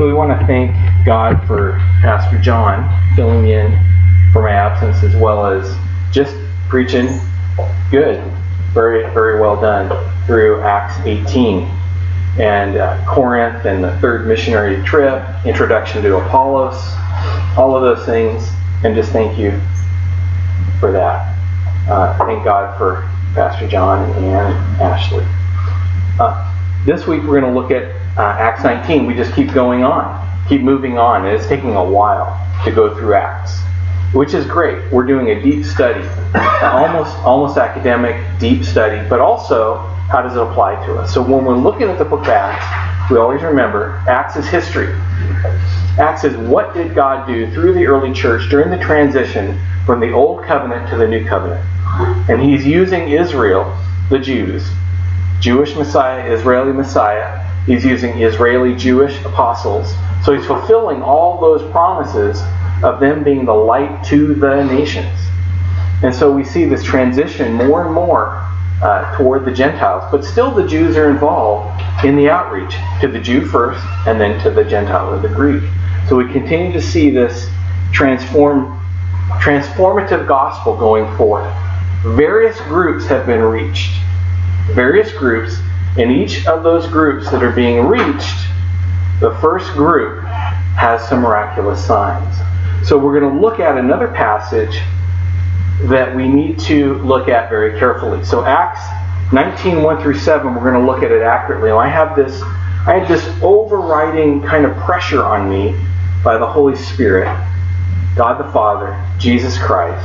So we want to thank God for Pastor John filling in for my absence, as well as just preaching good, very, very well done through Acts 18 and Corinth and the third missionary trip, introduction to Apollos, all of those things, and just thank you for that. Thank God for Pastor John and Ann and Ashley. This week we're going to look at Acts 19. We just keep going on, keep moving on, and it's taking a while to go through Acts, which is great. We're doing a deep study, almost academic, deep study, but also how does it apply to us? So when we're looking at the book of Acts, we always remember Acts is history. Acts is what did God do through the early church during the transition from the old covenant to the new covenant. And he's using Israel, the Jews, Jewish Messiah, Israeli Messiah. He's using Israeli Jewish apostles. So he's fulfilling all those promises of them being the light to the nations. And so we see this transition more and more toward the Gentiles. But still the Jews are involved in the outreach to the Jew first and then to the Gentile or the Greek. So we continue to see this transformative gospel going forth. Various groups have been reached. Various groups. In each of those groups that are being reached, the first group has some miraculous signs. So we're going to look at another passage that we need to look at very carefully. So Acts 19, 1 through 7, we're going to look at it accurately. Now I had this overriding kind of pressure on me by the Holy Spirit, God the Father, Jesus Christ.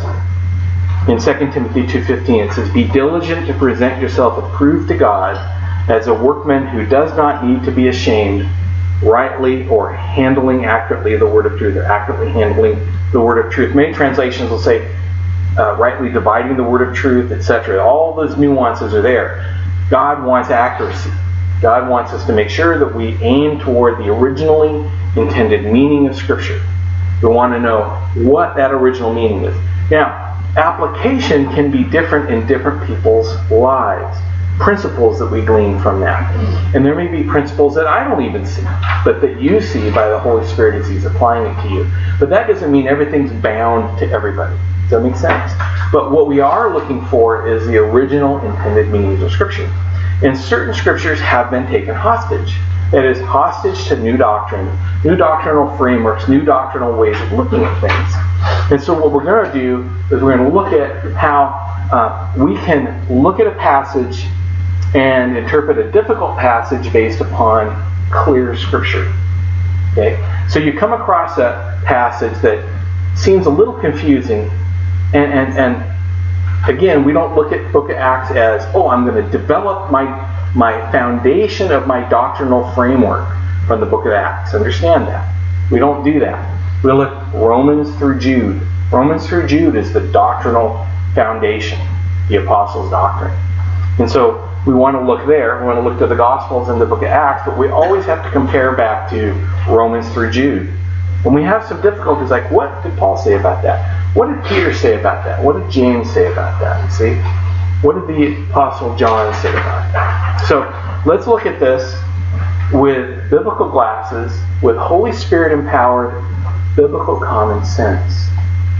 In 2 Timothy 2:15 it says, "Be diligent to present yourself approved to God as a workman who does not need to be ashamed, rightly or handling accurately the word of truth," or accurately handling the word of truth. Many translations will say rightly dividing the word of truth, etc. All those nuances are there. God wants accuracy. God wants us to make sure that we aim toward the originally intended meaning of Scripture. We want to know what that original meaning is. Now, application can be different in different people's lives. Principles that we glean from that. And there may be principles that I don't even see, but that you see by the Holy Spirit as He's applying it to you. But that doesn't mean everything's bound to everybody. Does that make sense? But what we are looking for is the original intended meanings of Scripture. And certain Scriptures have been taken hostage. That is, hostage to new doctrine, new doctrinal frameworks, new doctrinal ways of looking at things. And so what we're going to do is we're going to look at how we can look at a passage and interpret a difficult passage based upon clear Scripture. Okay? So you come across a passage that seems a little confusing, and again, we don't look at the book of Acts as, I'm going to develop my foundation of my doctrinal framework from the book of Acts. Understand that. We don't do that. We look Romans through Jude. Romans through Jude is the doctrinal foundation, the apostles' doctrine. And so we want to look there. We want to look to the Gospels and the book of Acts, but we always have to compare back to Romans through Jude. When we have some difficulties, like what did Paul say about that? What did Peter say about that? What did James say about that? You see? What did the Apostle John say about that? So let's look at this with biblical glasses, with Holy Spirit empowered biblical common sense.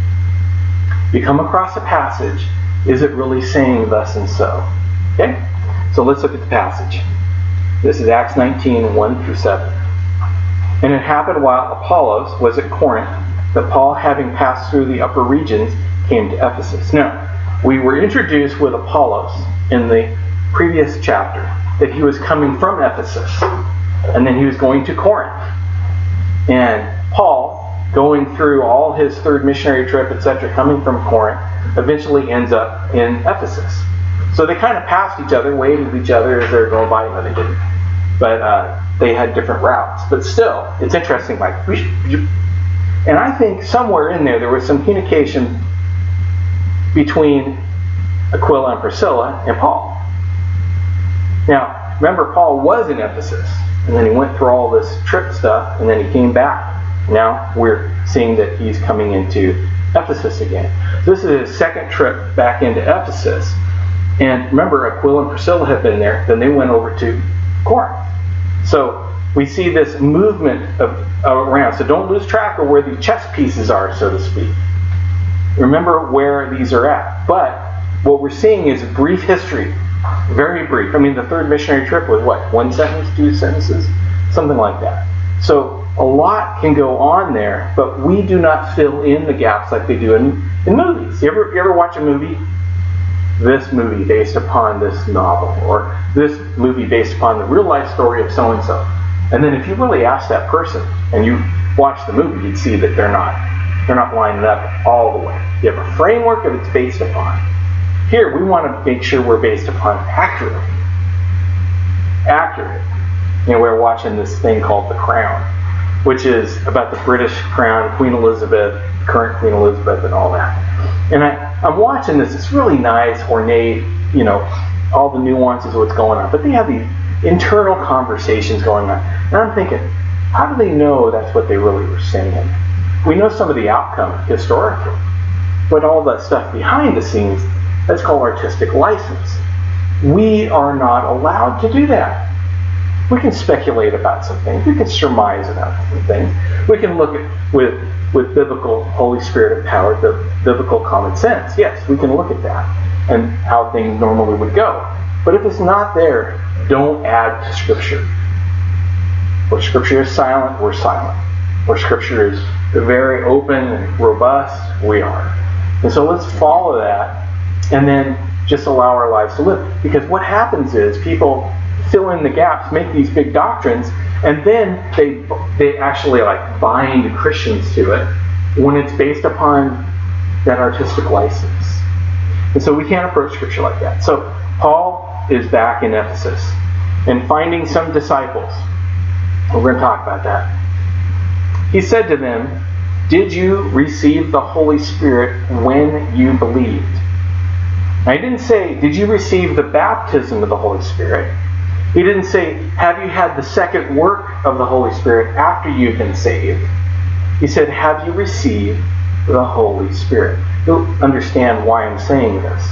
You come across a passage, is it really saying thus and so? Okay? So let's look at the passage. This is Acts 19, 1 through 7. "And it happened while Apollos was at Corinth that Paul, having passed through the upper regions, came to Ephesus." Now, we were introduced with Apollos in the previous chapter, that he was coming from Ephesus, and then he was going to Corinth. And Paul, going through all his third missionary trip, etc., coming from Corinth, eventually ends up in Ephesus. So they kind of passed each other, waved at each other as they were going by. No, they didn't. But they had different routes. But still, it's interesting. And I think somewhere in there was some communication between Aquila and Priscilla and Paul. Now, remember, Paul was in Ephesus, and then he went through all this trip stuff, and then he came back. Now we're seeing that he's coming into Ephesus again. This is his second trip back into Ephesus. And remember, Aquila and Priscilla had been there. Then they went over to Corinth. So we see this movement around. So don't lose track of where the chess pieces are, so to speak. Remember where these are at. But what we're seeing is brief history. Very brief. I mean, the third missionary trip was what? 1 sentence, 2 sentences? Something like that. So a lot can go on there, but we do not fill in the gaps like they do in movies. You ever watch a movie? This movie based upon this novel, or this movie based upon the real life story of so-and-so. And then if you really ask that person and you watch the movie, you'd see that they're not lining up all the way. You have a framework that it's based upon. Here, we want to make sure we're based upon accurate. We're watching this thing called The Crown, which is about the British crown, Queen Elizabeth, current Queen Elizabeth, and all that. And I'm watching this. It's really nice, ornate, all the nuances of what's going on. But they have these internal conversations going on. And I'm thinking, how do they know that's what they really were saying? We know some of the outcome historically. But all that stuff behind the scenes, that's called artistic license. We are not allowed to do that. We can speculate about some things. We can surmise about some things. We can look at with biblical Holy Spirit empowered, the biblical common sense. Yes, we can look at that and how things normally would go. But if it's not there, don't add to Scripture. Where Scripture is silent, we're silent. Where Scripture is very open and robust, we are. And so let's follow that and then just allow our lives to live. Because what happens is people fill in the gaps, make these big doctrines, and then they actually bind Christians to it when it's based upon that artistic license. And so we can't approach Scripture like that. So Paul is back in Ephesus and finding some disciples. We're going to talk about that. He said to them, "Did you receive the Holy Spirit when you believed?" Now, he didn't say, "Did you receive the baptism of the Holy Spirit?" He didn't say, "Have you had the second work of the Holy Spirit after you've been saved?" He said, "Have you received the Holy Spirit?" You'll understand why I'm saying this.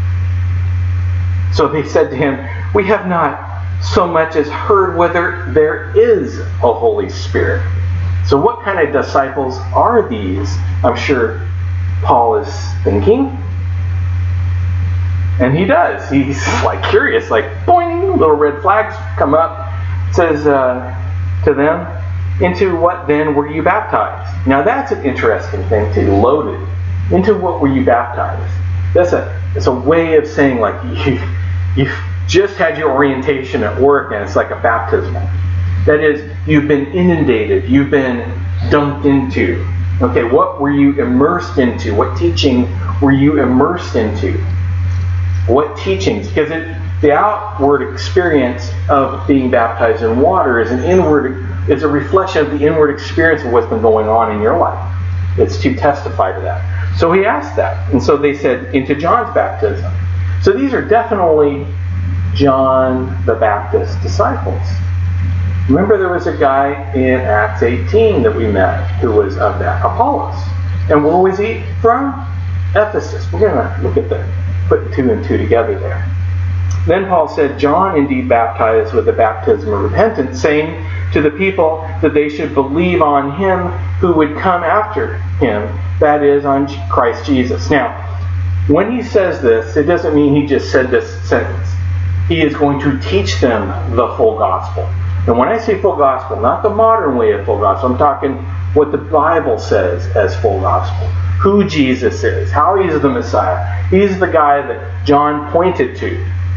So they said to him, "We have not so much as heard whether there is a Holy Spirit." So what kind of disciples are these? I'm sure Paul is thinking. And he does. He's curious, boing, little red flags come up. It says to them, "Into what then were you baptized?" Now that's an interesting thing too, loaded. Into what were you baptized? It's a way of saying you've just had your orientation at work and it's like a baptismal. That is, you've been inundated, you've been dunked into. Okay, what were you immersed into? What teaching were you immersed into? What teachings? Because the outward experience of being baptized in water is a reflection of the inward experience of what's been going on in your life. It's to testify to that. So he asked that. And so they said, "Into John's baptism." So these are definitely John the Baptist disciples. Remember there was a guy in Acts 18 that we met who was of that, Apollos. And where was he from? Ephesus. We're going to look at put 2 and 2 together there. Then Paul said, "John indeed baptized with the baptism of repentance, saying to the people that they should believe on him who would come after him, that is, on Christ Jesus." Now, when he says this, it doesn't mean he just said this sentence. He is going to teach them the full gospel. And when I say full gospel, not the modern way of full gospel, I'm talking what the Bible says as full gospel. Who Jesus is, how he's the Messiah. He's the guy that John pointed to.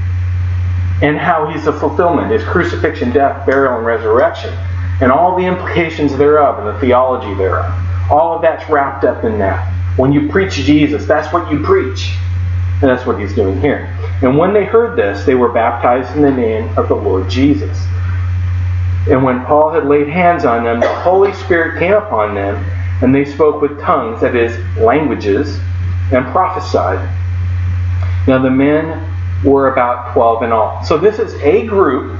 And how he's the fulfillment, his crucifixion, death, burial, and resurrection. And all the implications thereof and the theology thereof. All of that's wrapped up in that. When you preach Jesus, that's what you preach. And that's what he's doing here. And when they heard this, they were baptized in the name of the Lord Jesus. And when Paul had laid hands on them, the Holy Spirit came upon them, and they spoke with tongues, that is, languages, and prophesied. Now the men were about 12 in all. So this is a group,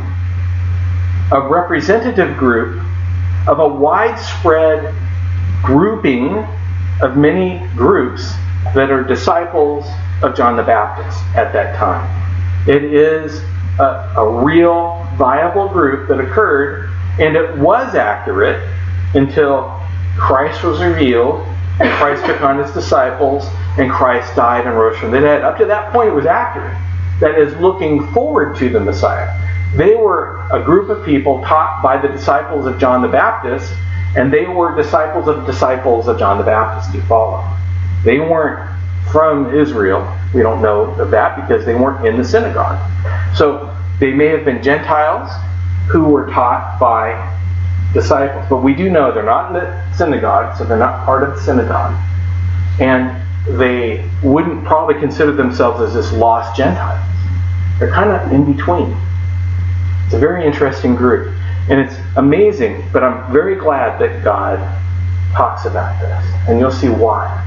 a representative group, of a widespread grouping of many groups that are disciples of John the Baptist at that time. It is a real, viable group that occurred And it was accurate until Christ was revealed, and Christ took on his disciples, and Christ died and rose from the dead. Up to that point, it was accurate. That is, looking forward to the Messiah. They were a group of people taught by the disciples of John the Baptist, and they were disciples of John the Baptist to follow. They weren't from Israel. We don't know of that because they weren't in the synagogue. So they may have been Gentiles who were taught by disciples. But we do know they're not in the synagogue, so they're not part of the synagogue. And they wouldn't probably consider themselves as this lost Gentiles. They're kind of in between. It's a very interesting group. And it's amazing, but I'm very glad that God talks about this. And you'll see why.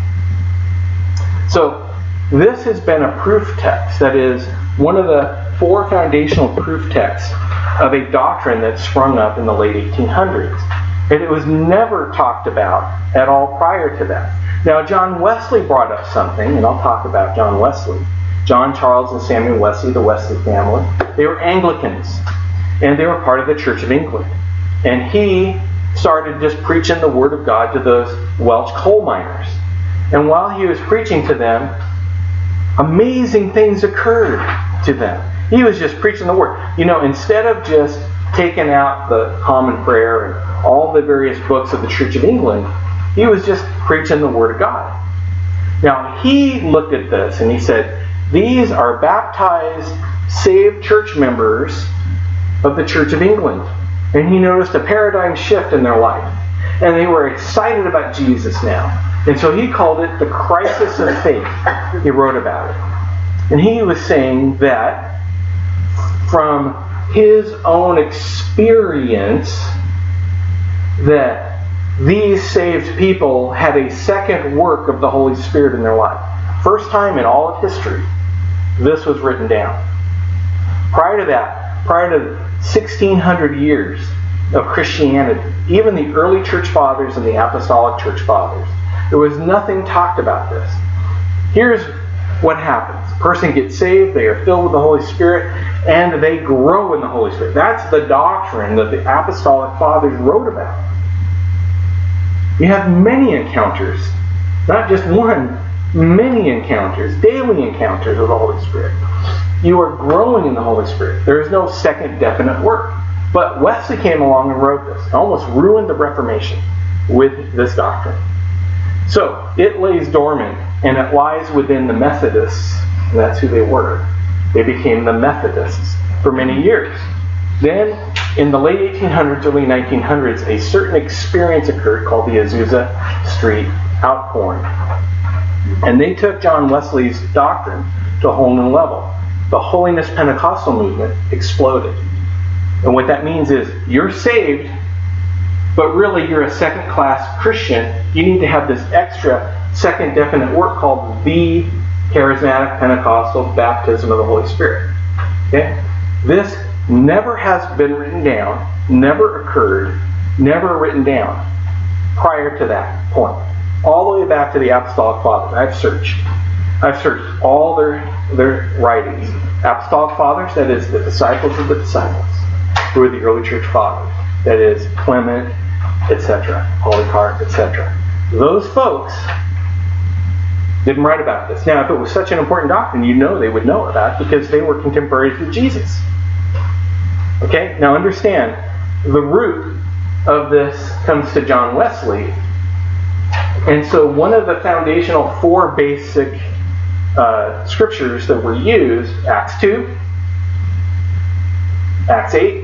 So, this has been a proof text. That is, one of the 4 foundational proof texts of a doctrine that sprung up in the late 1800s. And it was never talked about at all prior to that. Now, John Wesley brought up something, and I'll talk about John Wesley. John, Charles, and Samuel Wesley, the Wesley family, they were Anglicans, and they were part of the Church of England. And he started just preaching the Word of God to those Welsh coal miners. And while he was preaching to them, amazing things occurred to them. He was just preaching the Word. You know, instead of just taking out the Common Prayer and all the various books of the Church of England, he was just preaching the Word of God. Now, he looked at this and he said, these are baptized, saved church members of the Church of England. And he noticed a paradigm shift in their life. And they were excited about Jesus now. And so he called it the crisis of faith. He wrote about it. And he was saying that from his own experience that these saved people had a second work of the Holy Spirit in their life. First time in all of history, this was written down. Prior to that, prior to 1,600 years of Christianity, even the early church fathers and the apostolic church fathers, there was nothing talked about this. Here's what happens. A person gets saved, they are filled with the Holy Spirit, and they grow in the Holy Spirit. That's the doctrine that the apostolic fathers wrote about. You have many encounters, not just one, many encounters, daily encounters with the Holy Spirit. You are growing in the Holy Spirit. There is no second definite work. But Wesley came along and wrote this. Almost ruined the Reformation with this doctrine. So, it lays dormant, and it lies within the Methodists. And that's who they were. They became the Methodists for many years. Then, in the late 1800s, early 1900s, a certain experience occurred called the Azusa Street Outpouring. And they took John Wesley's doctrine to a whole new level. The Holiness Pentecostal movement exploded. And what that means is, you're saved, but really you're a second-class Christian. You need to have this extra second definite work called the Charismatic Pentecostal Baptism of the Holy Spirit. Okay? This never has been written down, never occurred, never written down prior to that point. All the way back to the Apostolic Fathers. I've searched all their writings. Apostolic Fathers, that is the disciples of the disciples, who are the early church fathers. That is Clement, etc., Polycarp, etc. Those folks didn't write about this. Now, if it was such an important doctrine, you know they would know about it because they were contemporaries with Jesus. Okay? Now understand, the root of this comes to John Wesley. And so one of the foundational 4 basic scriptures that were used, Acts 2, Acts 8,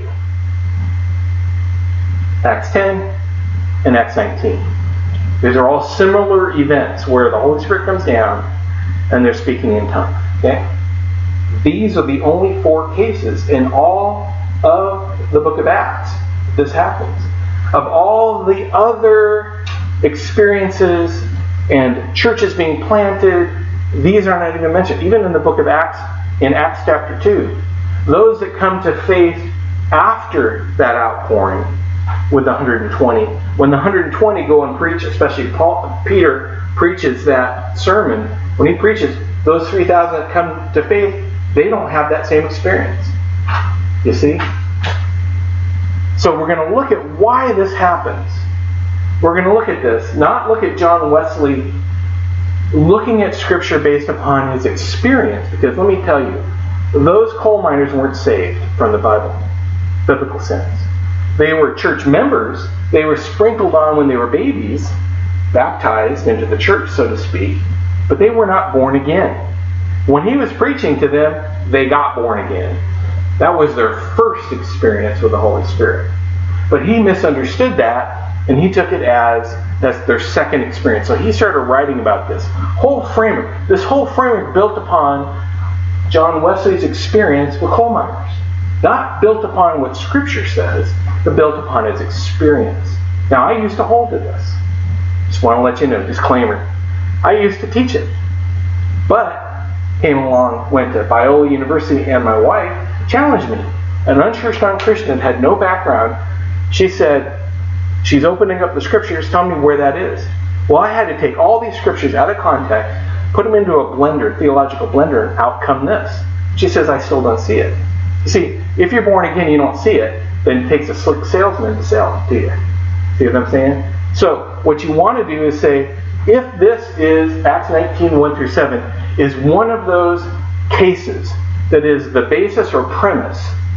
Acts 10, and Acts 19. These are all similar events where the Holy Spirit comes down and they're speaking in tongues. Okay? These are the only 4 cases in all of the book of Acts this happens. Of all the other experiences and churches being planted, these are not even mentioned. Even in the book of Acts, in Acts chapter 2, those that come to faith after that outpouring with the 120, when the 120 go and preach, especially Peter preaches that sermon, when he preaches, those 3,000 that come to faith, they don't have that same experience. You see? So we're going to look at why this happens. We're going to look at this, not look at John Wesley looking at Scripture based upon his experience, because let me tell you, those coal miners weren't saved from the Bible, biblical sense. They were church members. They were sprinkled on when they were babies, baptized into the church, so to speak, but they were not born again. When he was preaching to them, they got born again. That was their first experience with the Holy Spirit. But he misunderstood that, and he took it as that's their second experience. So he started writing about this whole framework. This whole framework built upon John Wesley's experience with coal miners. Not built upon what Scripture says, but built upon his experience. Now, I used to hold to this. Just want to let you know, disclaimer. I used to teach it. But came along, went to Biola University, and my wife challenged me. An unchurched non-Christian had no background. She said, she's opening up the Scriptures, tell me where that is. Well, I had to take all these Scriptures out of context, put them into a blender, theological blender, and out come this. She says, I still don't see it. You see, if you're born again, you don't see it, then it takes a slick salesman to sell it to you. See what I'm saying? So, what you want to do is say, if this is, Acts 19, 1 through 7, is one of those cases that is the basis or premise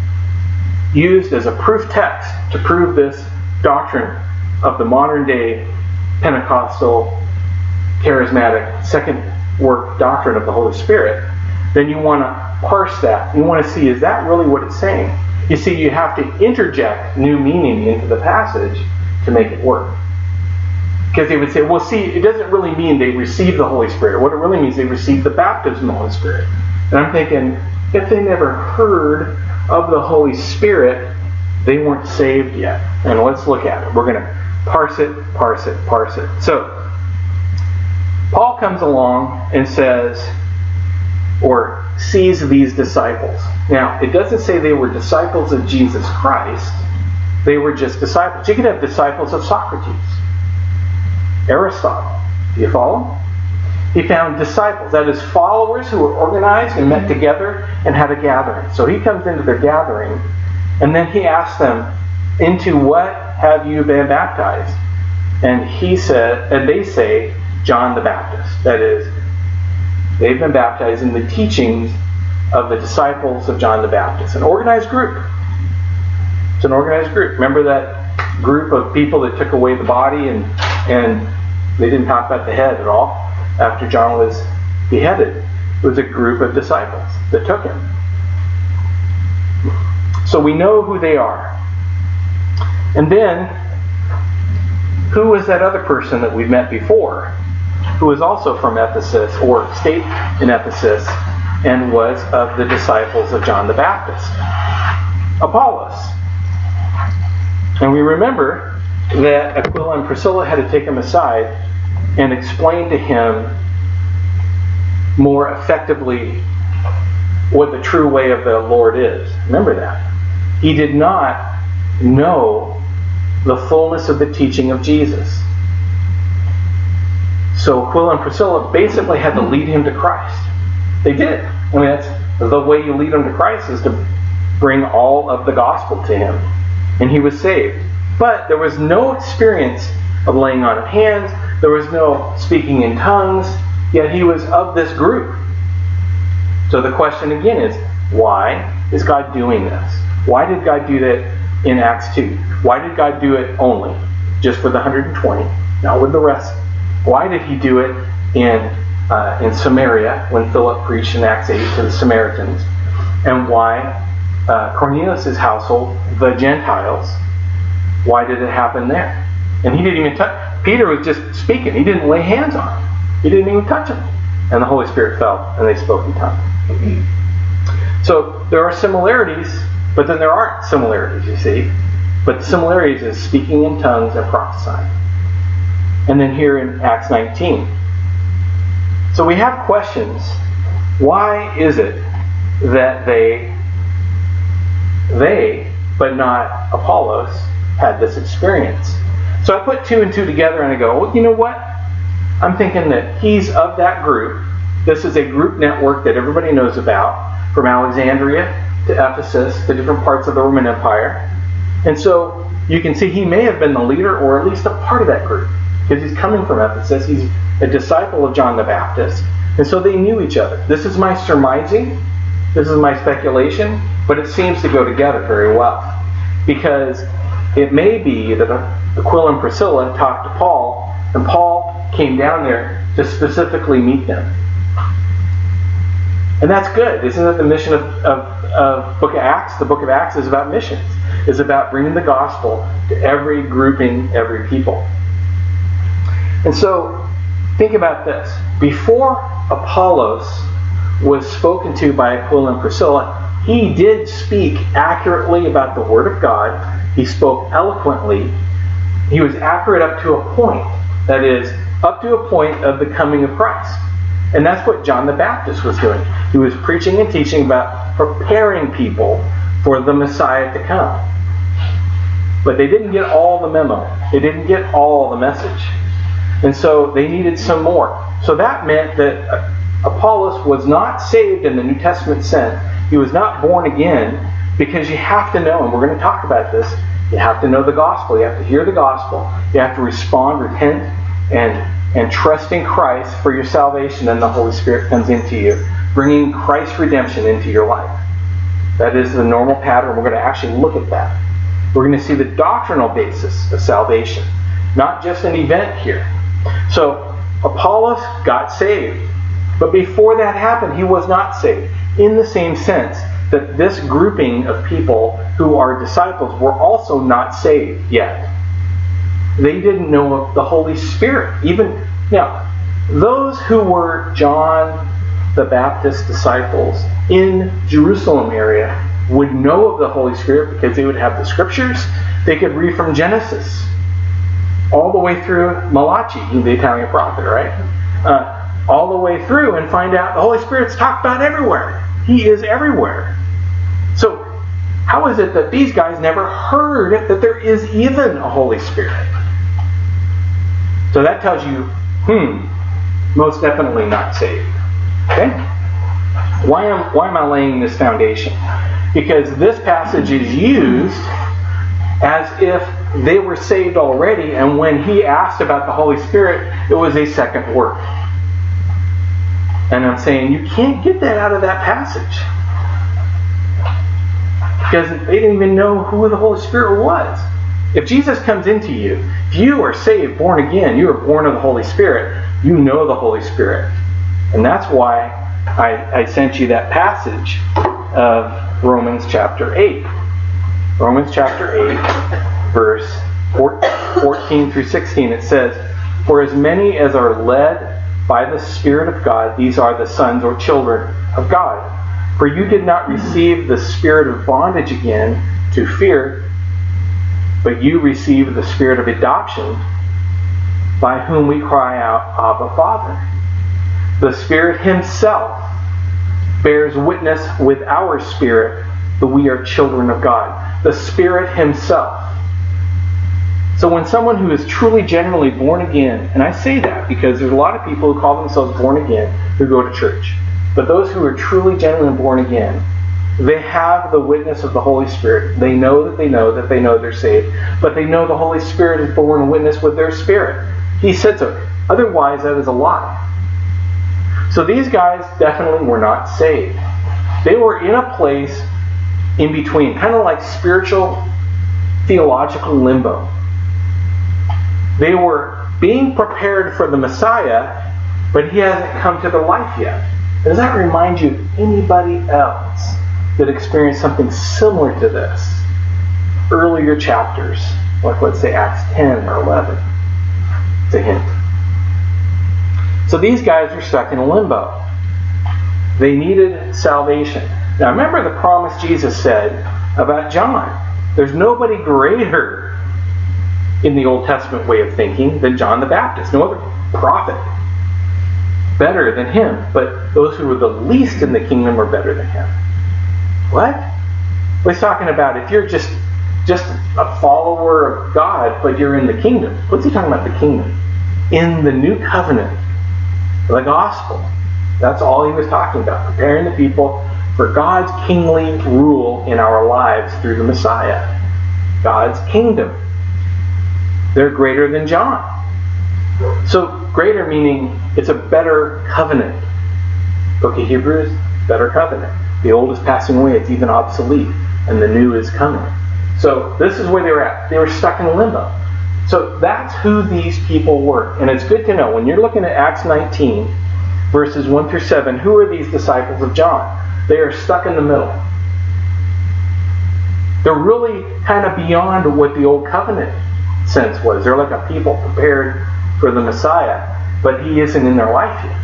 used as a proof text to prove this doctrine of the modern day Pentecostal, charismatic, second work doctrine of the Holy Spirit, then you want to parse that. You want to see, is that really what it's saying? You see, you have to interject new meaning into the passage to make it work. Because they would say, well, see, it doesn't really mean they received the Holy Spirit. What it really means, they received the baptism of the Holy Spirit. And I'm thinking, if they never heard of the Holy Spirit, they weren't saved yet. And let's look at it. We're going to parse it, parse it, parse it. So, Paul comes along and says, or sees these disciples. Now, it doesn't say they were disciples of Jesus Christ. They were just disciples. You could have disciples of Socrates, Aristotle. Do you follow? He found disciples, that is, followers who were organized and met together and had a gathering. So he comes into their gathering, and then he asks them, into what have you been baptized? And he said, and they say, John the Baptist. That is, they've been baptized in the teachings of the disciples of John the Baptist. An organized group. It's an organized group. Remember that group of people that took away the body and they didn't talk about the head at all after John was beheaded? It was a group of disciples that took him. So we know who they are. And then, who was that other person that we've met before, who was also from Ephesus, or stayed in Ephesus, and was of the disciples of John the Baptist? Apollos. And we remember that Aquila and Priscilla had to take him aside and explain to him more effectively what the true way of the Lord is. Remember that. He did not know the fullness of the teaching of Jesus. So Aquila and Priscilla basically had to lead him to Christ. They did. I mean, that's the way you lead him to Christ, is to bring all of the gospel to him. And he was saved. But there was no experience of laying on of hands. There was no speaking in tongues. Yet he was of this group. So the question again is, why is God doing this? Why did God do that in Acts 2? Why did God do it only? Just for the 120, not with the rest. Why did he do it in Samaria when Philip preached in Acts 8 to the Samaritans? And why Cornelius' household, the Gentiles, why did it happen there? And he didn't even touch. Peter was just speaking. He didn't lay hands on him. He didn't even touch him. And the Holy Spirit fell and they spoke in tongues. So there are similarities, but then there aren't similarities, you see. But the similarities is speaking in tongues and prophesying. And then here in Acts 19. So we have questions. Why is it that they, but not Apollos, had this experience? So I put 2 and 2 together and I go, well, you know what? I'm thinking that he's of that group. This is a group network that everybody knows about, from Alexandria to Ephesus to different parts of the Roman Empire. And so you can see he may have been the leader or at least a part of that group, because he's coming from Ephesus. He's a disciple of John the Baptist. And so they knew each other. This is my surmising. This is my speculation. But it seems to go together very well. Because it may be that Aquila and Priscilla talked to Paul, and Paul came down there to specifically meet them. And that's good. Isn't that the mission of Book of Acts? The Book of Acts is about missions. It's about bringing the gospel to every grouping, every people. And so, think about this. Before Apollos was spoken to by Aquila and Priscilla, he did speak accurately about the Word of God. He spoke eloquently. He was accurate up to a point. That is, up to a point of the coming of Christ. And that's what John the Baptist was doing. He was preaching and teaching about preparing people for the Messiah to come. But they didn't get all the memo. They didn't get all the message. And so they needed some more. So that meant that Apollos was not saved in the New Testament sense. He was not born again, because you have to know, and we're going to talk about this, you have to know the gospel. You have to hear the gospel. You have to respond, repent, and trust in Christ for your salvation, and the Holy Spirit comes into you, bringing Christ's redemption into your life. That is the normal pattern. We're going to actually look at that. We're going to see the doctrinal basis of salvation, not just an event here. So Apollos got saved. But before that happened, he was not saved. In the same sense that this grouping of people who are disciples were also not saved yet. They didn't know of the Holy Spirit. Even now, those who were John the Baptist disciples in Jerusalem area would know of the Holy Spirit because they would have the scriptures. They could read from Genesis all the way through Malachi, the Italian prophet, right? All the way through and find out the Holy Spirit's talked about everywhere. He is everywhere. So how is it that these guys never heard that there is even a Holy Spirit? So that tells you, most definitely not saved. Okay? Why am I laying this foundation? Because this passage is used as if they were saved already, and when he asked about the Holy Spirit, it was a second work. And I'm saying you can't get that out of that passage. Because they didn't even know who the Holy Spirit was. If Jesus comes into you, if you are saved, born again, you are born of the Holy Spirit, you know the Holy Spirit. And that's why I sent you that passage of Romans chapter 8. Romans chapter 8, verse 14 through 16, it says, "For as many as are led by the Spirit of God, these are the sons or children of God. For you did not receive the spirit of bondage again to fear, but you received the spirit of adoption, by whom we cry out, Abba, Father. The Spirit Himself bears witness with our spirit that we are children of God." The Spirit Himself. So when someone who is truly, genuinely born again, and I say that because there's a lot of people who call themselves born again who go to church. But those who are truly, genuinely born again, they have the witness of the Holy Spirit. They know that they know that they know they're saved. But they know the Holy Spirit is born witness with their spirit. He said so. Otherwise, that is a lie. So these guys definitely were not saved. They were in a place in between, kind of like spiritual, theological limbo. They were being prepared for the Messiah, but He hasn't come to their life yet. Does that remind you of anybody else that experienced something similar to this? Earlier chapters, like let's say Acts 10 or 11. It's a hint. So these guys are stuck in a limbo. They needed salvation. Now remember the promise Jesus said about John. There's nobody greater in the Old Testament way of thinking than John the Baptist. No other prophet better than him. But those who were the least in the kingdom are better than him. What? Well, he's talking about if you're just a follower of God, but you're in the kingdom. What's he talking about, the kingdom? In the new covenant, the gospel. That's all he was talking about. Preparing the people for God's kingly rule in our lives through the Messiah. God's kingdom. They're greater than John. So greater meaning it's a better covenant. Book of Hebrews, better covenant. The old is passing away, it's even obsolete, and the new is coming. So this is where they were at. They were stuck in limbo. So that's who these people were. And it's good to know, when you're looking at Acts 19, verses 1 through 7, who are these disciples of John? They are stuck in the middle. They're really kind of beyond what the old covenant sense was. They're like a people prepared for the Messiah, but he isn't in their life yet.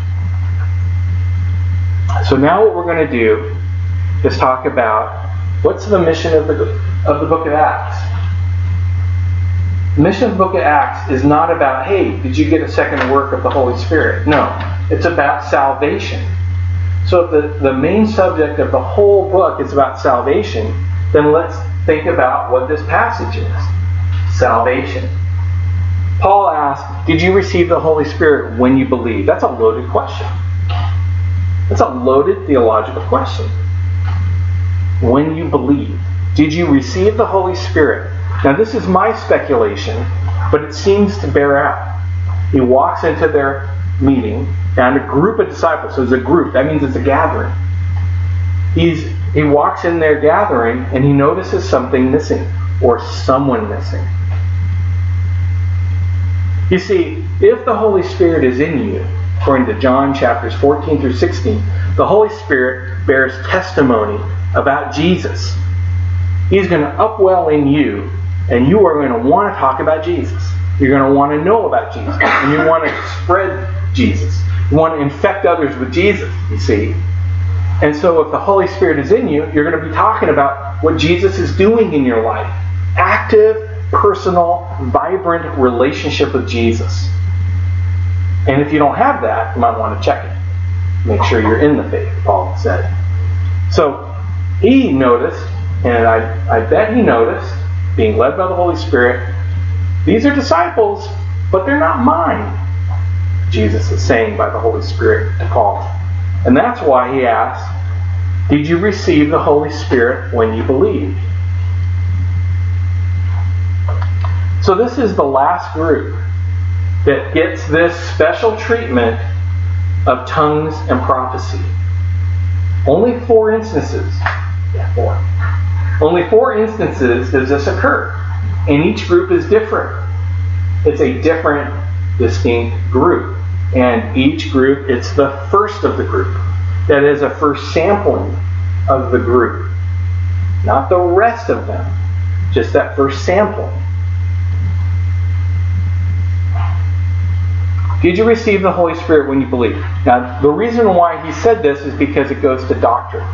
So now what we're going to do is talk about what's the mission of the book of Acts. The mission of the book of Acts is not about, hey, did you get a second work of the Holy Spirit? No, it's about salvation. So if the main subject of the whole book is about salvation, then let's think about what this passage is. Salvation. Paul asked, did you receive the Holy Spirit when you believed? That's a loaded question. That's a loaded theological question. When you believe, did you receive the Holy Spirit? Now this is my speculation, but it seems to bear out. He walks into their meeting, and a group of disciples, so it's a group, that means it's a gathering. He walks in their gathering, and he notices something missing, or someone missing. You see, if the Holy Spirit is in you, according to John chapters 14 through 16, the Holy Spirit bears testimony about Jesus. He's going to upwell in you, and you are going to want to talk about Jesus. You're going to want to know about Jesus, and you want to spread Jesus. You want to infect others with Jesus, you see. And so if the Holy Spirit is in you, you're going to be talking about what Jesus is doing in your life. Active, personal, vibrant relationship with Jesus. And if you don't have that, you might want to check it. Make sure you're in the faith, Paul said. So he noticed, and I bet he noticed, being led by the Holy Spirit, these are disciples, but they're not mine, Jesus is saying by the Holy Spirit to Paul. And that's why he asked, did you receive the Holy Spirit when you believed? So this is the last group that gets this special treatment of tongues and prophecy. Only 4 instances. Yeah, 4. Only 4 instances does this occur. And each group is different. It's a different, distinct group. And each group, it's the first of the group. That is a first sampling of the group. Not the rest of them. Just that first sampling. Did you receive the Holy Spirit when you believed? Now, the reason why he said this is because it goes to doctrine.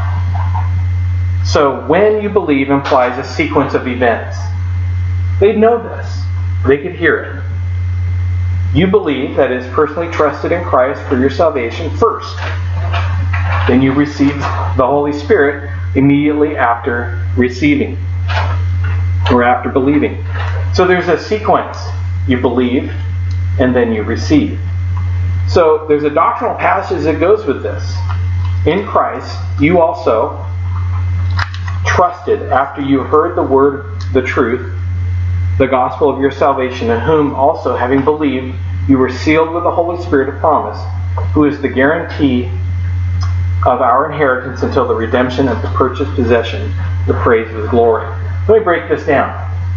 So, when you believe implies a sequence of events. They'd know this. They could hear it. You believe, that is, personally trusted in Christ for your salvation first. Then you receive the Holy Spirit immediately after receiving, or after believing. So there's a sequence. You believe, and then you receive. So there's a doctrinal passage that goes with this. In Christ, you also trusted after you heard the word, the truth, the gospel of your salvation, in whom also, having believed, you were sealed with the Holy Spirit of promise, who is the guarantee of our inheritance until the redemption of the purchased possession, the praise of His glory. Let me break this down.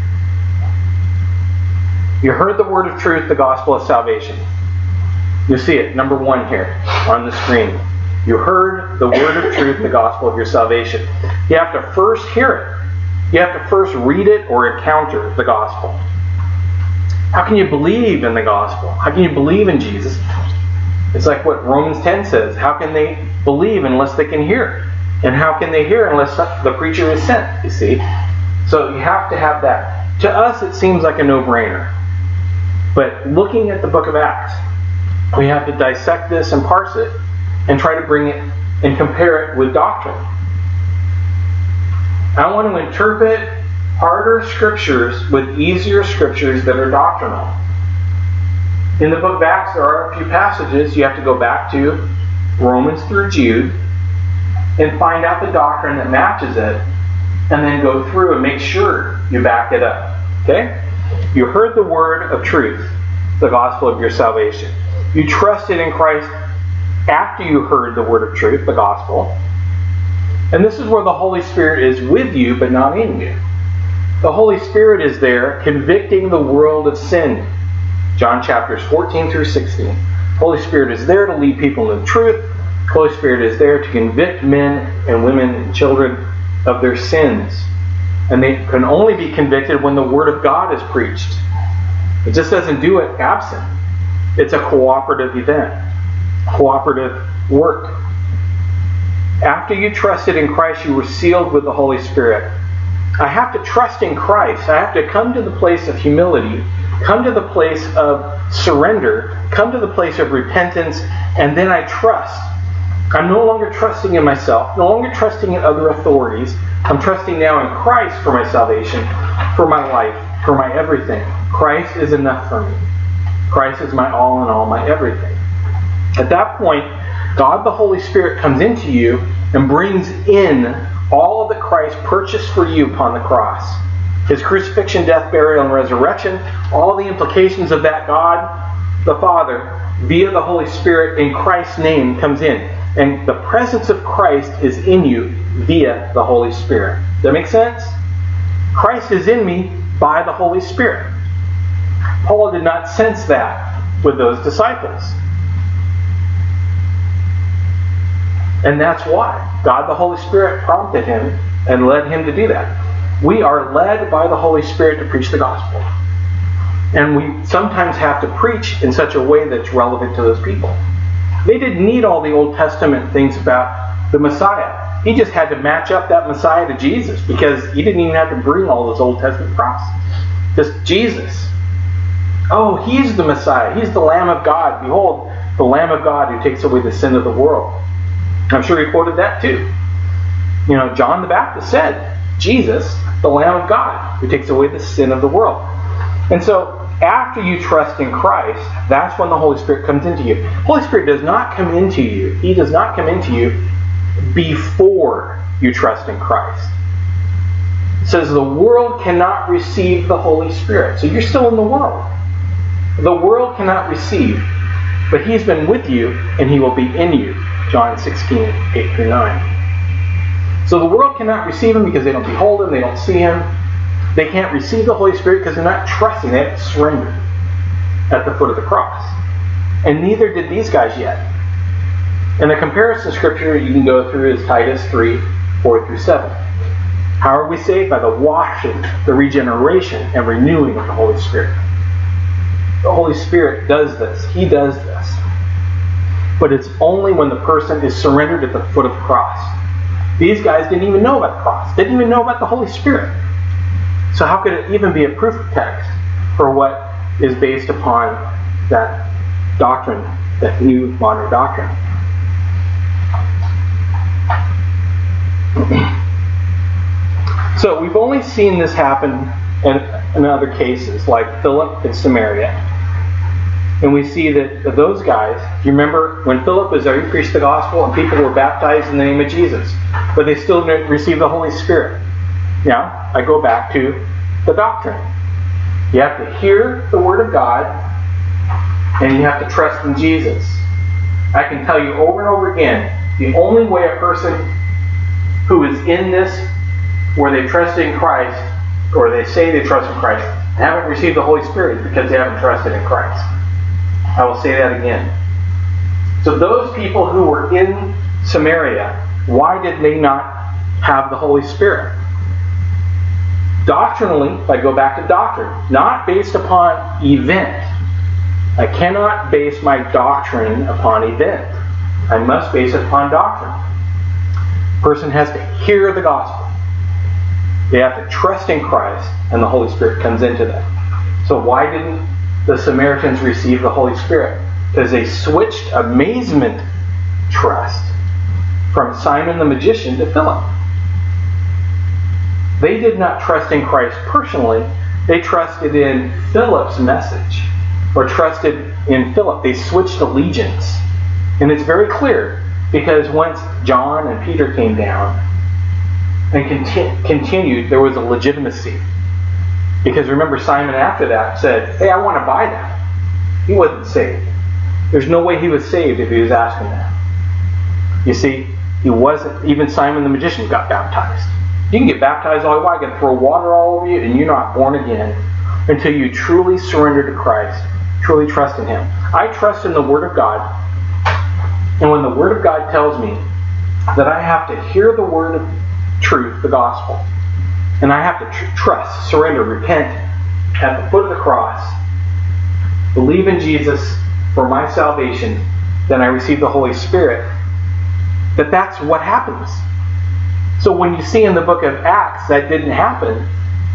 You heard the word of truth, the gospel of salvation. You see it, number 1 here on the screen. You heard the word of truth, the gospel of your salvation. You have to first hear it. You have to first read it or encounter the gospel. How can you believe in the gospel? How can you believe in Jesus? It's like what Romans 10 says. How can they believe unless they can hear? And how can they hear unless the preacher is sent, you see? So you have to have that. To us, it seems like a no-brainer. But looking at the book of Acts, we have to dissect this and parse it and try to bring it and compare it with doctrine. I want to interpret harder scriptures with easier scriptures that are doctrinal. In the book of Acts, there are a few passages you have to go back to, Romans through Jude, and find out the doctrine that matches it, and then go through and make sure you back it up. Okay? You heard the word of truth, the gospel of your salvation. You trusted in Christ after you heard the word of truth, the gospel. And this is where the Holy Spirit is with you, but not in you. The Holy Spirit is there convicting the world of sin. John chapters 14 through 16. Holy Spirit is there to lead people into truth. Holy Spirit is there to convict men and women and children of their sins. And they can only be convicted when the Word of God is preached. It just doesn't do it absent. It's a cooperative event. Cooperative work. After you trusted in Christ, you were sealed with the Holy Spirit. I have to trust in Christ. I have to come to the place of humility, come to the place of surrender, come to the place of repentance, and then I trust. I'm no longer trusting in myself, no longer trusting in other authorities. I'm trusting now in Christ for my salvation, for my life, for my everything. Christ is enough for me. Christ is my all in all, my everything. At that point, God the Holy Spirit comes into you and brings in all of that Christ purchased for you upon the cross. His crucifixion, death, burial, and resurrection, all the implications of that, God the Father, via the Holy Spirit in Christ's name, comes in. And the presence of Christ is in you via the Holy Spirit. Does that make sense? Christ is in me by the Holy Spirit. Paul did not sense that with those disciples. And that's why God the Holy Spirit prompted him and led him to do that. We are led by the Holy Spirit to preach the gospel. And we sometimes have to preach in such a way that's relevant to those people. They didn't need all the Old Testament things about the Messiah. He just had to match up that Messiah to Jesus, because he didn't even have to bring all those Old Testament prophecies. Just Jesus. Oh, he's the Messiah. He's the Lamb of God. Behold, the Lamb of God who takes away the sin of the world. I'm sure he quoted that too. You know, John the Baptist said, Jesus, the Lamb of God who takes away the sin of the world. And so, after you trust in Christ, that's when the Holy Spirit comes into you. The Holy Spirit does not come into you. He does not come into you before you trust in Christ. It says the world cannot receive the Holy Spirit. So you're still in the world. The world cannot receive, but he's been with you and he will be in you. John 16, 8 through 9. So the world cannot receive him because they don't behold him, they don't see him. They can't receive the Holy Spirit because they're not trusting. They haven't surrendered at the foot of the cross. And neither did these guys yet. And the comparison scripture you can go through is Titus 3, 4 through 7. How are we saved? By the washing, the regeneration, and renewing of the Holy Spirit. The Holy Spirit does this. He does this. But it's only when the person is surrendered at the foot of the cross. These guys didn't even know about the cross. Didn't even know about the Holy Spirit. So how could it even be a proof text for what is based upon that doctrine, that new modern doctrine? So we've only seen this happen in other cases, like Philip in Samaria. And we see that those guys, you remember when Philip was there, he preached the gospel and people were baptized in the name of Jesus. But they still didn't receive the Holy Spirit. Now, I go back to the doctrine. You have to hear the Word of God, and you have to trust in Jesus. I can tell you over and over again, the only way a person who is in this, where they trust in Christ, or they say they trust in Christ, and haven't received the Holy Spirit, is because they haven't trusted in Christ. I will say that again. So those people who were in Samaria, why did they not have the Holy Spirit? Doctrinally, if I go back to doctrine, not based upon event. I cannot base my doctrine upon event. I must base it upon doctrine. A person has to hear the gospel. They have to trust in Christ, and the Holy Spirit comes into them. So why didn't the Samaritans receive the Holy Spirit? Because they switched amazement trust from Simon the magician to Philip. They did not trust in Christ personally. They trusted in Philip's message, or trusted in Philip. They switched allegiance. And it's very clear, because once John and Peter came down and continued, there was a legitimacy. Because remember, Simon after that said, hey, I want to buy that. He wasn't saved. There's no way he was saved if he was asking that. You see, he wasn't. Even Simon the magician got baptized. You can get baptized all you want. I can throw water all over you, and you're not born again until you truly surrender to Christ, truly trust in Him. I trust in the Word of God, and when the Word of God tells me that I have to hear the word of truth, the gospel, and I have to trust, surrender, repent at the foot of the cross, believe in Jesus for my salvation, then I receive the Holy Spirit, that's what happens. So when you see in the book of Acts that didn't happen,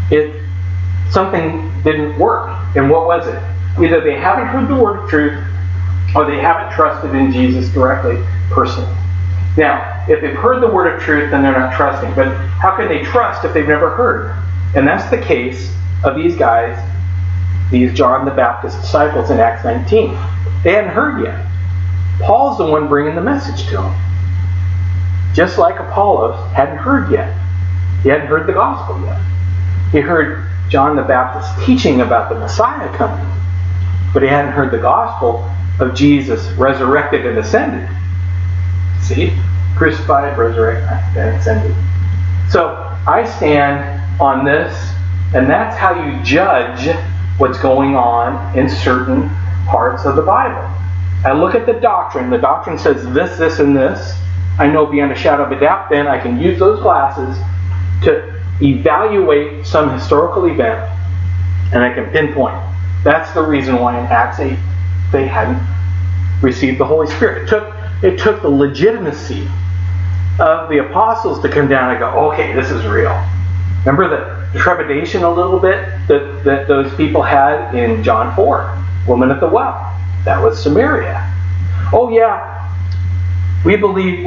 something didn't work. And what was it? Either they haven't heard the word of truth, or they haven't trusted in Jesus directly, personally. Now, if they've heard the word of truth, then they're not trusting. But how can they trust if they've never heard? And that's the case of these guys, these John the Baptist disciples in Acts 19. They hadn't heard yet. Paul's the one bringing the message to them. Just like Apollos hadn't heard yet. He hadn't heard the gospel yet. He heard John the Baptist teaching about the Messiah coming. But he hadn't heard the gospel of Jesus resurrected and ascended. See? Crucified, resurrected, and ascended. So I stand on this, and that's how you judge what's going on in certain parts of the Bible. I look at the doctrine. The doctrine says this, this, and this. I know beyond a shadow of a doubt, then I can use those glasses to evaluate some historical event, and I can pinpoint. That's the reason why in Acts 8 they hadn't received the Holy Spirit. It took the legitimacy of the apostles to come down and go, okay, this is real. Remember the trepidation a little bit that those people had in John 4, woman at the well. That was Samaria. Oh yeah, we believe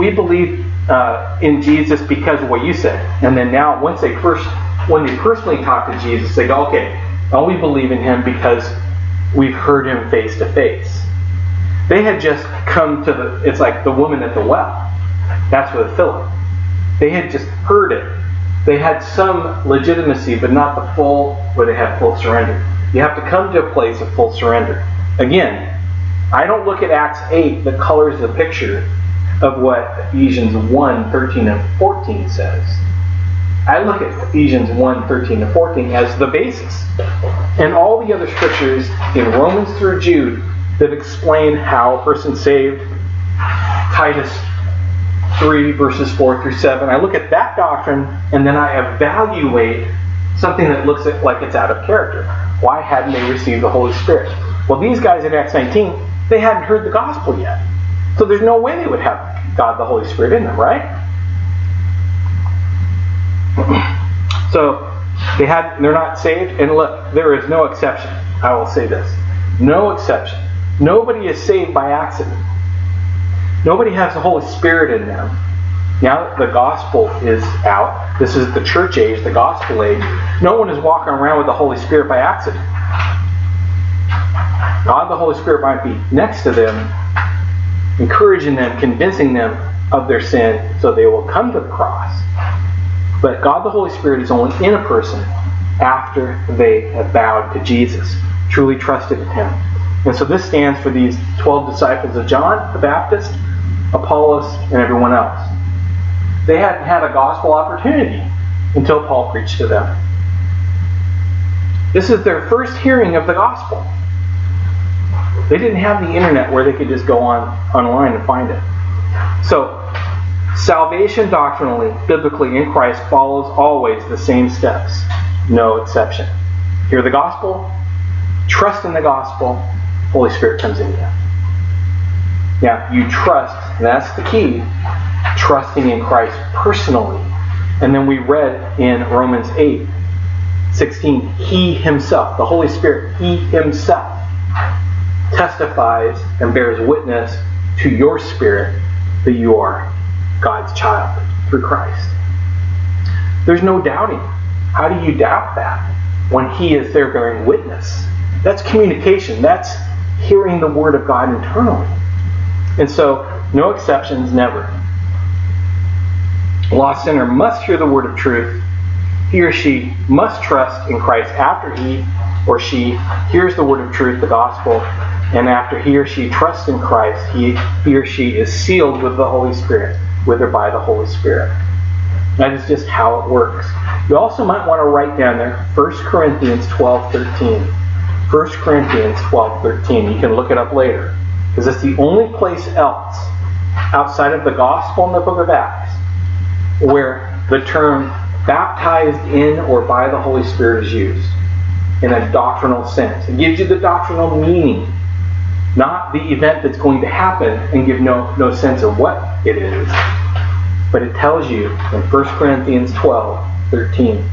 in Jesus because of what you said. And then now, when they personally talk to Jesus, they go, okay, now we believe in Him because we've heard Him face to face. They had just come to it's like the woman at the well. That's with Philip. They had just heard it. They had some legitimacy, but not the full, where they had full surrender. You have to come to a place of full surrender. Again, I don't look at Acts 8 that colors the picture of what Ephesians 1, 13 and 14 says. I look at Ephesians 1, 13 and 14 as the basis. And all the other scriptures in Romans through Jude that explain how a person's saved, Titus 3 verses 4 through 7, I look at that doctrine and then I evaluate something that looks like it's out of character. Why hadn't they received the Holy Spirit? Well, these guys in Acts 19, they hadn't heard the gospel yet. So there's no way they would have God the Holy Spirit in them, right? So they're not saved. And look, there is no exception. I will say this. No exception. Nobody is saved by accident. Nobody has the Holy Spirit in them. Now that the gospel is out, this is the church age, the gospel age, no one is walking around with the Holy Spirit by accident. God the Holy Spirit might be next to them, encouraging them, convincing them of their sin so they will come to the cross. But God the Holy Spirit is only in a person after they have bowed to Jesus, truly trusted in Him. And so this stands for these 12 disciples of John the Baptist, Apollos, and everyone else. They hadn't had a gospel opportunity until Paul preached to them. This is their first hearing of the gospel. They didn't have the internet where they could just go online and find it. So, salvation doctrinally, biblically in Christ follows always the same steps. No exception. Hear the gospel, trust in the gospel, Holy Spirit comes in you. Now, you trust, and that's the key, trusting in Christ personally. And then we read in Romans 8:16, He Himself, the Holy Spirit, He Himself testifies and bears witness to your spirit that you are God's child through Christ. There's no doubting. How do you doubt that when He is there bearing witness? That's communication. That's hearing the Word of God internally. And so, no exceptions, never. A lost sinner must hear the word of truth he or she must trust in Christ after he or she hears the word of truth, the gospel, and after he or she trusts in Christ, he or she is sealed with the Holy Spirit, with or by the Holy Spirit. That is just how it works. You also might want to write down there 1 Corinthians 12:13. 1 Corinthians 12:13. You can look it up later, because it's the only place else outside of the gospel in the book of Acts where the term baptized in or by the Holy Spirit is used in a doctrinal sense. It gives you the doctrinal meaning, not the event that's going to happen and give no sense of what it is. But it tells you in 1 Corinthians 12:13.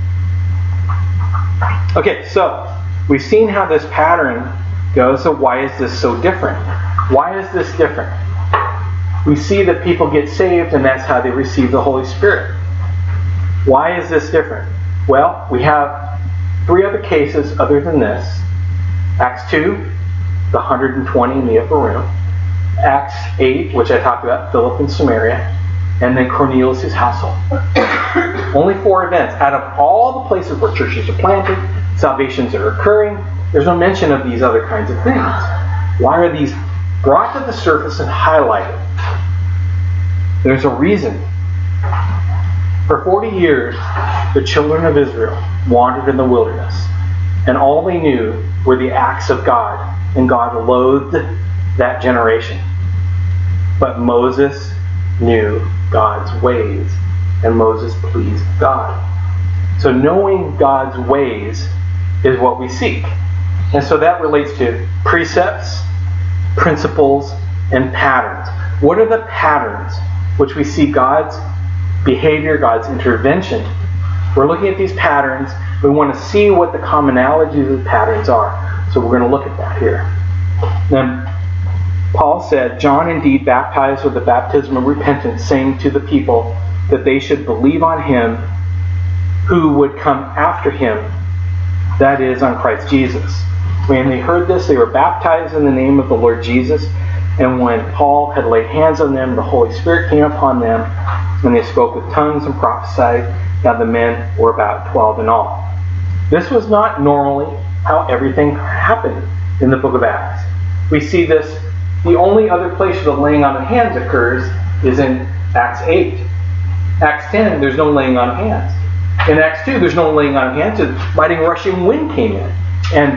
Okay, so we've seen how this pattern goes, so why is this so different? Why is this different? We see that people get saved and that's how they receive the Holy Spirit. Why is this different? Well, we have 3 other cases other than this. Acts 2, the 120 in the upper room. Acts 8, which I talked about, Philip in Samaria. And then Cornelius' household. Only 4 events. Out of all the places where churches are planted, salvations are occurring, there's no mention of these other kinds of things. Why are these brought to the surface and highlighted? There's a reason. For 40 years, the children of Israel wandered in the wilderness, and all they knew were the acts of God, and God loathed that generation. But Moses knew God's ways, and Moses pleased God. So knowing God's ways is what we seek. And so that relates to precepts, principles, and patterns. What are the patterns which we see God's behavior, God's intervention? We're looking at these patterns. We want to see what the commonalities of the patterns are. So we're going to look at that here. Now, Paul said, John indeed baptized with the baptism of repentance, saying to the people that they should believe on him who would come after him, that is, on Christ Jesus. When they heard this, they were baptized in the name of the Lord Jesus. And when Paul had laid hands on them, the Holy Spirit came upon them, and they spoke with tongues and prophesied. Now the men were about 12 in all. This was not normally how everything happened in the book of Acts. We see this. The only other place where the laying on of hands occurs is in Acts 8. Acts 10, there's no laying on of hands. In Acts 2, there's no laying on of hands. A mighty rushing wind came in. And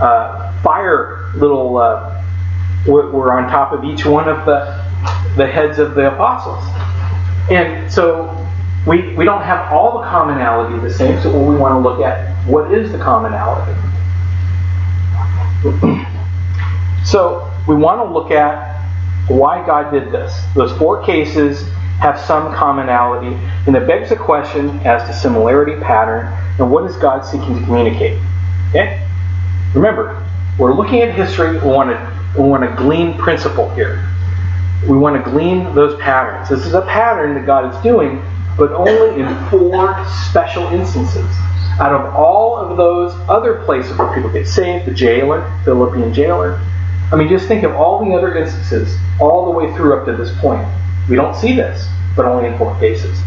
fire little were on top of each one of the heads of the apostles. And so we don't have all the commonality the same. So we want to look at what is the commonality. So we want to look at why God did this. Those 4 cases have some commonality, and it begs the question as to similarity, pattern, and what is God seeking to communicate. Okay? Remember, we're looking at history. We want to glean principle here. We want to glean those patterns. This is a pattern that God is doing, but only in 4 special instances. Out of all of those other places where people get saved, the jailer, Philippian jailer, I mean, just think of all the other instances all the way through up to this point. We don't see this, but only in 4 cases.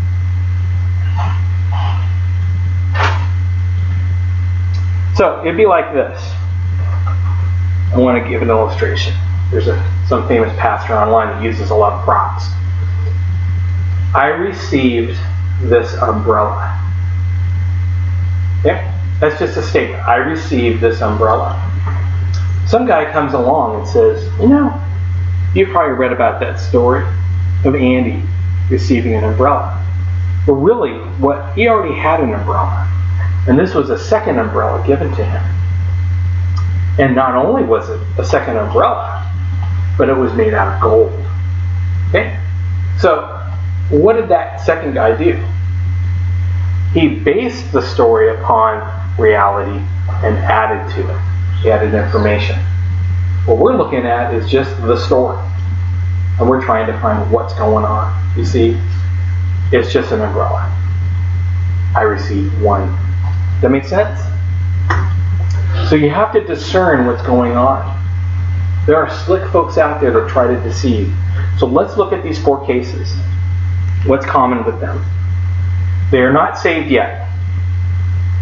So, it'd be like this. I want to give an illustration. There's some famous pastor online that uses a lot of props. I received this umbrella. Okay? That's just a statement. I received this umbrella. Some guy comes along and says, you've probably read about that story of Andy receiving an umbrella. But really, he already had an umbrella. And this was a second umbrella given to him. And not only was it a second umbrella, but it was made out of gold. Okay? So, what did that second guy do? He based the story upon reality and added to it. He added information. What we're looking at is just the story. And we're trying to find what's going on. You see, it's just an umbrella. I received one. Does that make sense? So you have to discern what's going on. There are slick folks out there that try to deceive. So let's look at these 4 cases. What's common with them? They are not saved yet.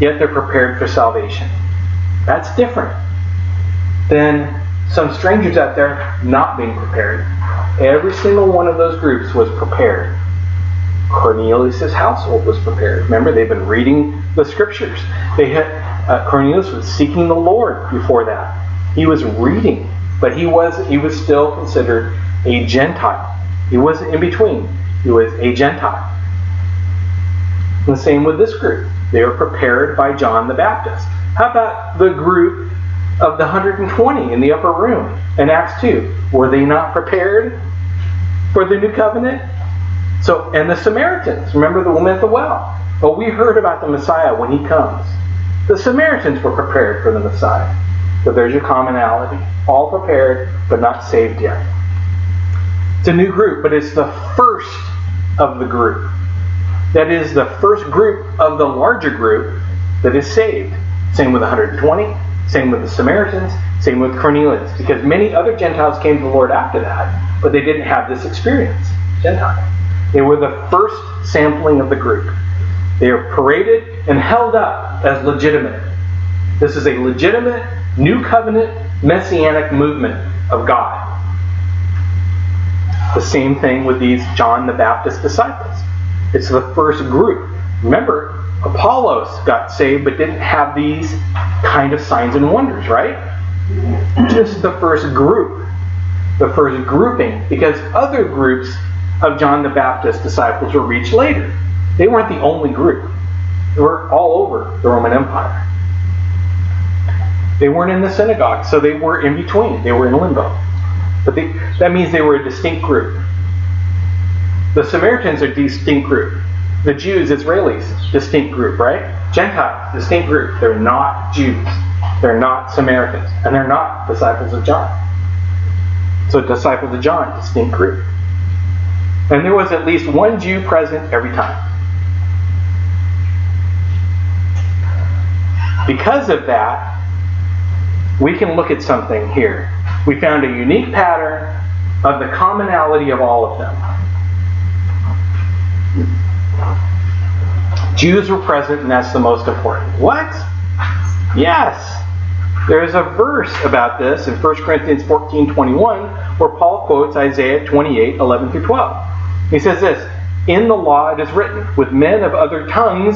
yet they're prepared for salvation. That's different than some strangers out there not being prepared. Every single one of those groups was prepared. Cornelius' household was prepared. Remember, they've been reading the scriptures. Cornelius was seeking the Lord before that. He was reading, but he was still considered a Gentile. He wasn't in between. He was a Gentile. And the same with this group. They were prepared by John the Baptist. How about the group of the 120 in the upper room in Acts 2? Were they not prepared for the new covenant? And the Samaritans, remember the woman at the well? Well, we heard about the Messiah when he comes. The Samaritans were prepared for the Messiah. But there's your commonality. All prepared, but not saved yet. It's a new group, but it's the first of the group. That is the first group of the larger group that is saved. Same with the 120, same with the Samaritans, same with Cornelius. Because many other Gentiles came to the Lord after that, but they didn't have this experience. Gentile. They were the first sampling of the group. They are paraded and held up as legitimate. This is a legitimate, new covenant, messianic movement of God. The same thing with these John the Baptist disciples. It's the first group. Remember, Apollos got saved but didn't have these kind of signs and wonders, right? Just the first group. The first grouping. Because other groups of John the Baptist disciples were reached later. They weren't the only group. They were all over the Roman Empire. They weren't in the synagogue, so they were in between. They were in limbo. But that means they were a distinct group. The Samaritans are a distinct group. The Jews, Israelis, distinct group, right? Gentiles, distinct group. They're not Jews. They're not Samaritans. And they're not disciples of John. So disciples of John, distinct group. And there was at least one Jew present every time. Because of that, we can look at something here. We found a unique pattern of the commonality of all of them. Jews were present, and that's the most important. What? Yes. There's a verse about this in 1 Corinthians 14:21 where Paul quotes Isaiah 28:11 through 12. He says this, "In the law it is written, with men of other tongues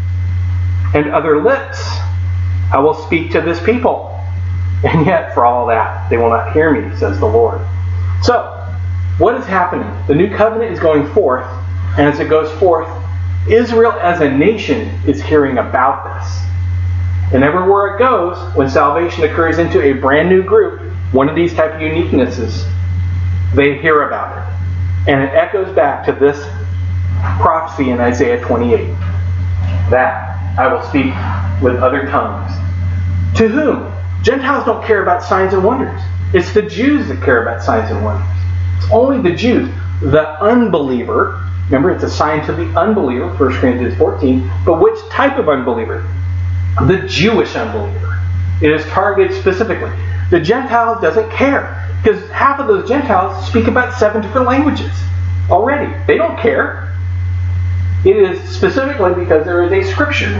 and other lips I will speak to this people. And yet for all that they will not hear me, says the Lord." So, what is happening? The new covenant is going forth, and as it goes forth, Israel as a nation is hearing about this. And everywhere it goes, when salvation occurs into a brand new group, one of these type of uniquenesses, they hear about it. And it echoes back to this prophecy in Isaiah 28. That I will speak with other tongues. To whom? Gentiles don't care about signs and wonders. It's the Jews that care about signs and wonders. It's only the Jews. The unbeliever, remember it's a sign to the unbeliever, 1 Corinthians 14, but which type of unbeliever? The Jewish unbeliever. It is targeted specifically. The Gentile doesn't care, because half of those Gentiles speak about 7 different languages already. They don't care. It is specifically because there is a scripture.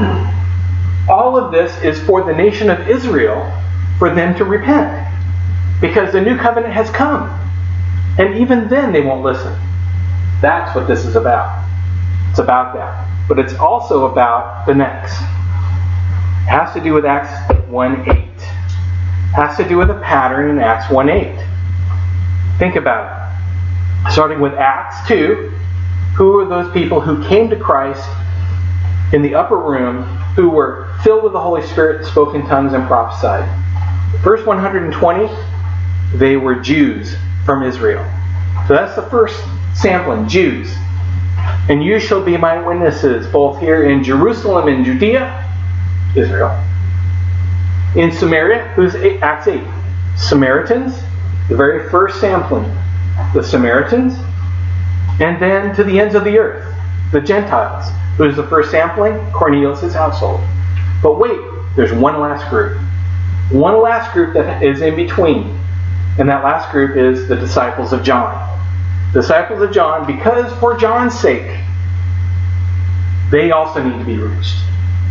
All of this is for the nation of Israel, for them to repent. Because the new covenant has come. And even then they won't listen. That's what this is about. It's about that. But it's also about the next. It has to do with Acts 1:8. It has to do with a pattern in Acts 1:8. Think about it. Starting with Acts 2, who are those people who came to Christ in the upper room, who were filled with the Holy Spirit, spoke in tongues, and prophesied? The first 120, they were Jews from Israel. So that's the first sampling, Jews. "And you shall be my witnesses, both here in Jerusalem and Judea," Israel. "In Samaria," who's Acts 8? Samaritans, the very first sampling, the Samaritans. And then to the ends of the earth, the Gentiles. Who's the first sampling? Cornelius' household. But wait, there's one last group. One last group that is in between. And that last group is the disciples of John. Disciples of John, because for John's sake, they also need to be reached.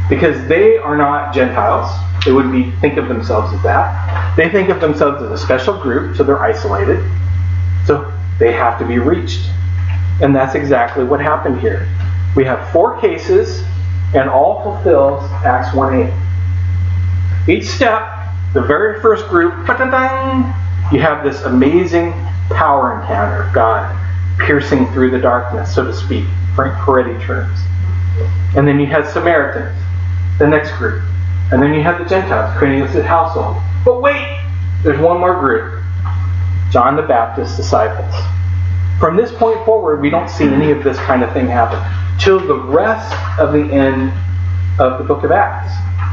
because they are not Gentiles. They wouldn't think of themselves as that. They think of themselves as a special group, so they're isolated. So they have to be reached. And that's exactly what happened here. We have 4 cases, and all fulfills Acts 1:8. Each step, the very first group, you have this amazing power encounter of God piercing through the darkness, so to speak, Frank Peretti terms. And then you had Samaritans, the next group. And then you had the Gentiles, Cornelius' household. But wait, there's one more group. John the Baptist's disciples. From this point forward, we don't see any of this kind of thing happen till the rest of the end of the book of Acts.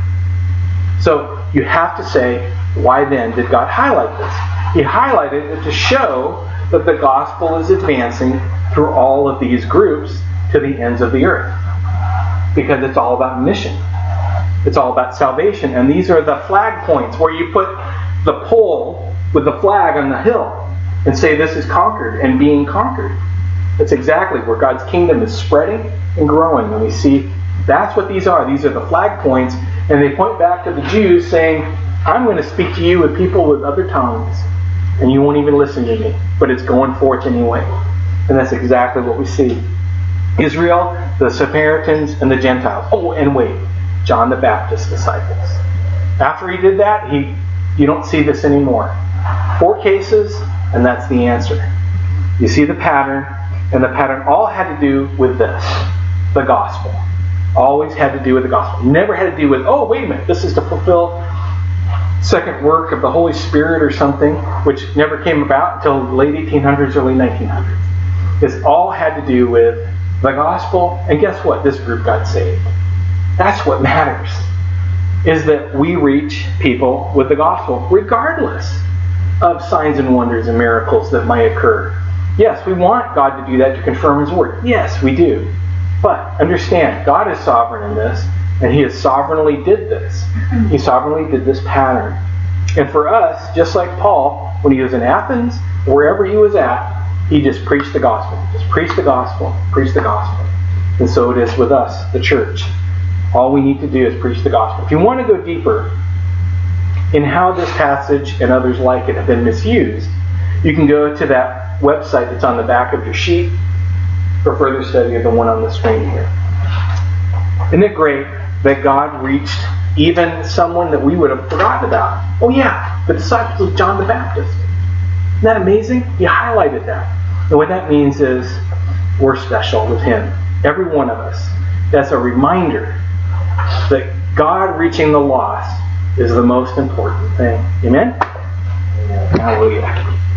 So you have to say, why then did God highlight this? He highlighted it to show that the gospel is advancing through all of these groups to the ends of the earth. Because it's all about mission. It's all about salvation. And these are the flag points where you put the pole with the flag on the hill and say this is conquered and being conquered. That's exactly where God's kingdom is spreading and growing. And we see that's what these are. These are the flag points. And they point back to the Jews saying, I'm going to speak to you with people with other tongues. And you won't even listen to me. But it's going forth anyway. And that's exactly what we see. Israel, the Samaritans, and the Gentiles. Oh, and wait. John the Baptist's disciples. After he did that, you don't see this anymore. 4 cases, and that's the answer. You see the pattern, and the pattern all had to do with this. The gospel. Always had to do with the gospel. Never had to do with, oh, wait a minute, this is to fulfill second work of the Holy Spirit or something, which never came about until the late 1800s, early 1900s. This all had to do with the gospel, and guess what? This group got saved. That's what matters, is that we reach people with the gospel, regardless of signs and wonders and miracles that might occur. Yes, we want God to do that to confirm His word. Yes, we do. But understand, God is sovereign in this, and He has sovereignly did this. He sovereignly did this pattern. And for us, just like Paul, when he was in Athens, wherever he was at, he just preached the gospel. Just preach the gospel. Preach the gospel. And so it is with us, the church. All we need to do is preach the gospel. If you want to go deeper in how this passage and others like it have been misused, you can go to that website that's on the back of your sheet for further study of the one on the screen here. Isn't it great that God reached even someone that we would have forgotten about? Oh yeah, the disciples of John the Baptist. Isn't that amazing? He highlighted that. And what that means is we're special with Him. Every one of us. That's a reminder that God reaching the lost is the most important thing. Amen? Hallelujah.